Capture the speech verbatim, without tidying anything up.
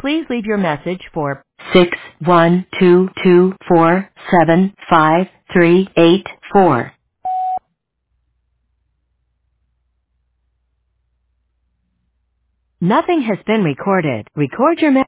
Please leave your message for six one two two four seven five three eight four. Nothing has been recorded. Record your message.